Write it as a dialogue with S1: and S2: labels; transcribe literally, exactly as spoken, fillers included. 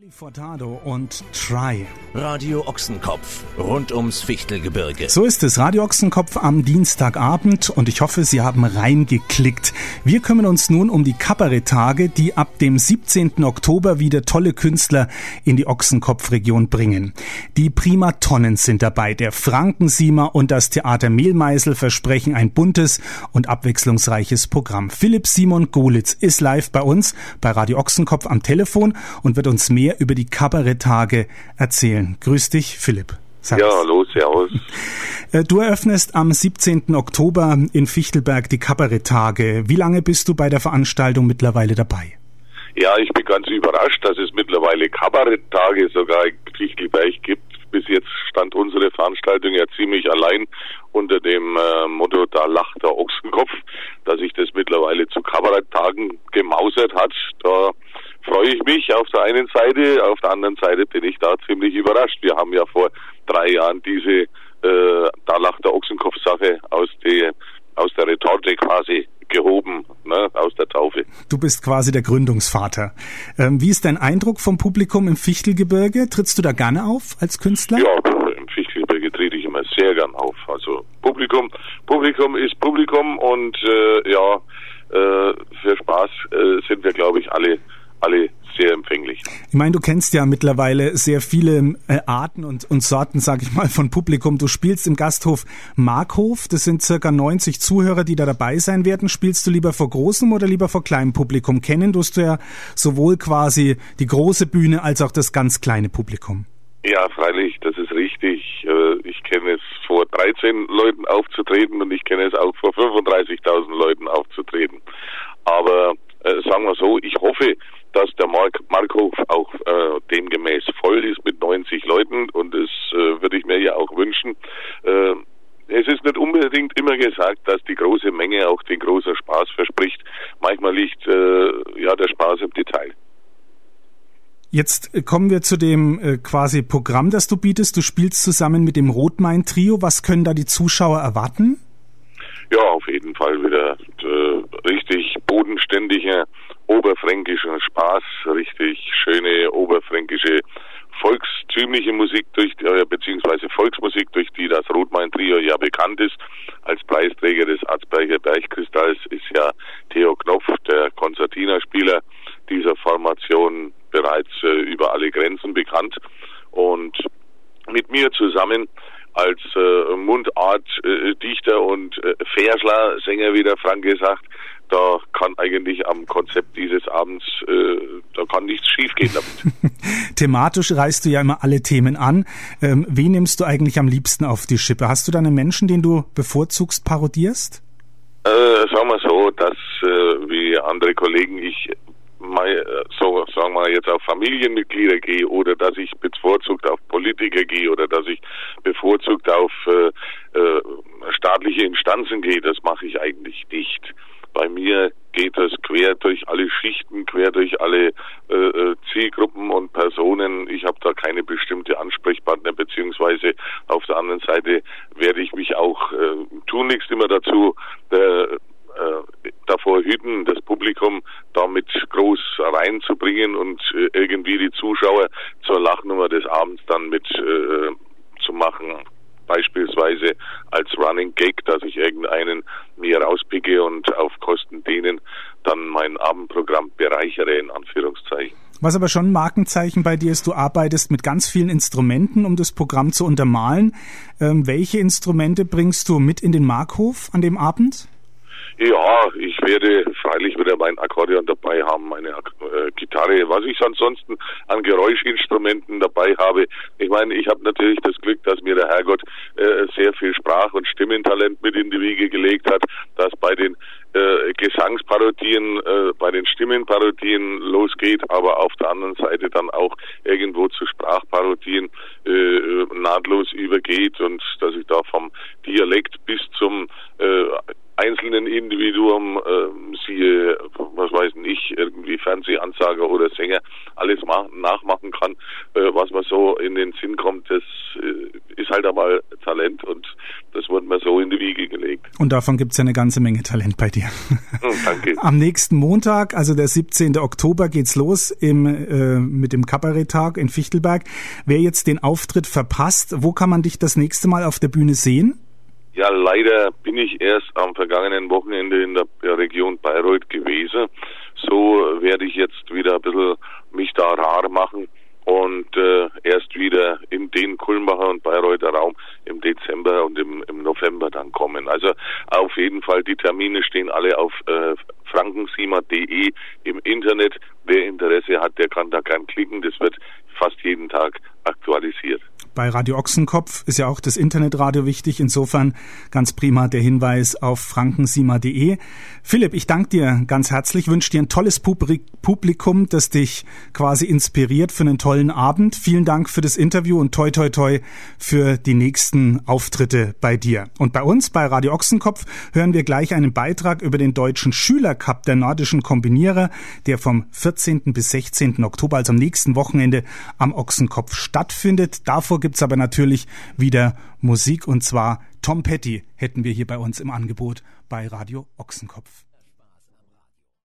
S1: Furtado und Try.
S2: Radio Ochsenkopf, rund ums Fichtelgebirge.
S1: So ist es, Radio Ochsenkopf am Dienstagabend und ich hoffe, Sie haben reingeklickt. Wir kümmern uns nun um die Kabaretttage, die ab dem siebzehnten Oktober wieder tolle Künstler in die Ochsenkopf-Region bringen. Die Primatonnen sind dabei, der Frankensiemer und das Theater Mehlmeisel versprechen ein buntes und abwechslungsreiches Programm. Philipp Simon Golitz ist live bei uns bei Radio Ochsenkopf am Telefon und wird uns mehr über die Kabaretttage erzählen. Grüß dich, Philipp.
S3: Servus. Ja, hallo, servus.
S1: Du eröffnest am siebzehnten Oktober in Fichtelberg die Kabaretttage. Wie lange bist du bei der Veranstaltung mittlerweile dabei?
S3: Ja, ich bin ganz überrascht, dass es mittlerweile Kabaretttage sogar in Fichtelberg gibt. Bis jetzt stand unsere Veranstaltung ja ziemlich allein unter dem äh, Motto, da lacht der Ochsenkopf, dass sich das mittlerweile zu Kabaretttagen gemausert hat. Da freue ich mich auf der einen Seite, auf der anderen Seite bin ich da ziemlich überrascht. Wir haben ja vor drei Jahren diese äh, da lacht der Ochsenkopf-Sache aus, die, aus der Retorte quasi gehoben, ne, aus der Taufe.
S1: Du bist quasi der Gründungsvater. Ähm, wie ist dein Eindruck vom Publikum im Fichtelgebirge? Trittst du da gerne auf als Künstler?
S3: Ja, im Fichtelgebirge trete ich immer sehr gern auf. Also Publikum, Publikum ist Publikum und äh, ja, äh, für Spaß äh, sind wir, glaube ich, alle alle sehr empfänglich.
S1: Ich meine, du kennst ja mittlerweile sehr viele äh, Arten und, und Sorten, sag ich mal, von Publikum. Du spielst im Gasthof Markhof, das sind circa neunzig Zuhörer, die da dabei sein werden. Spielst du lieber vor großem oder lieber vor kleinem Publikum? Kennen tust du ja sowohl quasi die große Bühne als auch das ganz kleine Publikum.
S3: Ja, freilich, das ist richtig. Ich kenne es, vor dreizehn Leuten aufzutreten und ich kenne es auch vor fünfunddreißigtausend Leuten aufzutreten. Aber äh, sagen wir so, ich hoffe, dass der Mark Markhof auch äh, demgemäß voll ist mit neunzig Leuten und das äh, würde ich mir ja auch wünschen. Äh, es ist nicht unbedingt immer gesagt, dass die große Menge auch den großen Spaß verspricht. Manchmal liegt äh, ja der Spaß im Detail.
S1: Jetzt kommen wir zu dem äh, quasi Programm, das du bietest. Du spielst zusammen mit dem Rotmain-Trio. Was können da die Zuschauer erwarten?
S3: Ja, auf jeden Fall wieder äh, richtig bodenständiger oberfränkischer Spaß, richtig schöne oberfränkische volkstümliche Musik, durch äh, beziehungsweise Volksmusik, durch die das Rotmain-Trio ja bekannt ist. Als Preisträger des Arzberger Bergkristalls ist ja Theo Knopf, der Konzertina-Spieler dieser Formation, bereits äh, über alle Grenzen bekannt. Und mit mir zusammen als äh, Mundartdichter äh, und äh, Versler-Sänger, wie der Franke sagt, da kann eigentlich am Konzept dieses Abends, äh, da kann nichts schiefgehen damit.
S1: Thematisch reißt du ja immer alle Themen an. Ähm, wen nimmst du eigentlich am liebsten auf die Schippe? Hast du da einen Menschen, den du bevorzugst parodierst?
S3: Äh, sagen wir so, dass äh, wie andere Kollegen ich mal, so sagen wir jetzt auf Familienmitglieder gehe oder dass ich bevorzugt auf Politiker gehe oder dass ich bevorzugt auf äh, äh, staatliche Instanzen gehe, das mache ich eigentlich nicht. Bei mir geht das quer durch alle Schichten, quer durch alle äh, Zielgruppen und Personen. Ich habe da keine bestimmte Ansprechpartner, beziehungsweise auf der anderen Seite werde ich mich auch äh, tunlichst immer dazu äh, äh, davor hüten, das Publikum damit groß reinzubringen und äh, irgendwie die Zuschauer zur Lachnummer des Abends dann mit äh, zu machen. Beispielsweise als Running Gag, dass ich irgendeinen mir rauspicke und auf Kosten denen dann mein Abendprogramm bereichere, in Anführungszeichen.
S1: Was aber schon ein Markenzeichen bei dir ist, du arbeitest mit ganz vielen Instrumenten, um das Programm zu untermalen. Ähm, welche Instrumente bringst du mit in den Markhof an dem Abend?
S3: Ja, ich werde freilich wieder mein Akkordeon dabei haben, meine äh, Gitarre, was ich ansonsten an Geräuschinstrumenten dabei habe. Ich meine, ich habe natürlich das Glück, dass mir der Herrgott äh, sehr viel Sprach- und Stimmentalent mit in die Wiege gelegt hat, dass bei den äh, Gesangsparodien, äh, bei den Stimmenparodien losgeht, aber auf der anderen Seite dann auch irgendwo zu Sprachparodien äh, nahtlos übergeht und dass ich da vom Dialekt bis zum äh, einzelnen Individuum, äh, siehe, was weiß ich, irgendwie Fernsehansager oder Sänger, alles ma- nachmachen kann, äh, was mir so in den Sinn kommt, das äh, ist halt einmal Talent und das wurde mir so in die Wiege gelegt.
S1: Und davon gibt's ja eine ganze Menge Talent bei dir.
S3: Danke.
S1: Am nächsten Montag, also der siebzehnten Oktober, geht's los im, äh, mit dem Kabaretttag in Fichtelberg. Wer jetzt den Auftritt verpasst, wo kann man dich das nächste Mal auf der Bühne sehen?
S3: Ja, leider bin ich erst am vergangenen Wochenende in der Region Bayreuth gewesen. So werde ich jetzt wieder ein bisschen mich da rar machen und äh, erst wieder in den Kulmbacher und Bayreuther Raum im Dezember und im, im November dann kommen. Also auf jeden Fall, die Termine stehen alle auf äh, frankensima punkt de im Internet. Wer Interesse hat, der kann da gern klicken. Das wird fast jeden Tag aktualisiert.
S1: Bei Radio Ochsenkopf ist ja auch das Internetradio wichtig. Insofern ganz prima der Hinweis auf frankensima punkt de. Philipp, ich danke dir ganz herzlich, wünsche dir ein tolles Publikum, das dich quasi inspiriert für einen tollen Abend. Vielen Dank für das Interview und toi toi toi für die nächsten Auftritte bei dir. Und bei uns, bei Radio Ochsenkopf, hören wir gleich einen Beitrag über den Deutschen Schülercup der nordischen Kombinierer, der vom vierzehnten bis sechzehnten Oktober, also am nächsten Wochenende, am Ochsenkopf stattfindet. Davor gibt's aber natürlich wieder Musik, und zwar Tom Petty hätten wir hier bei uns im Angebot bei Radio Ochsenkopf.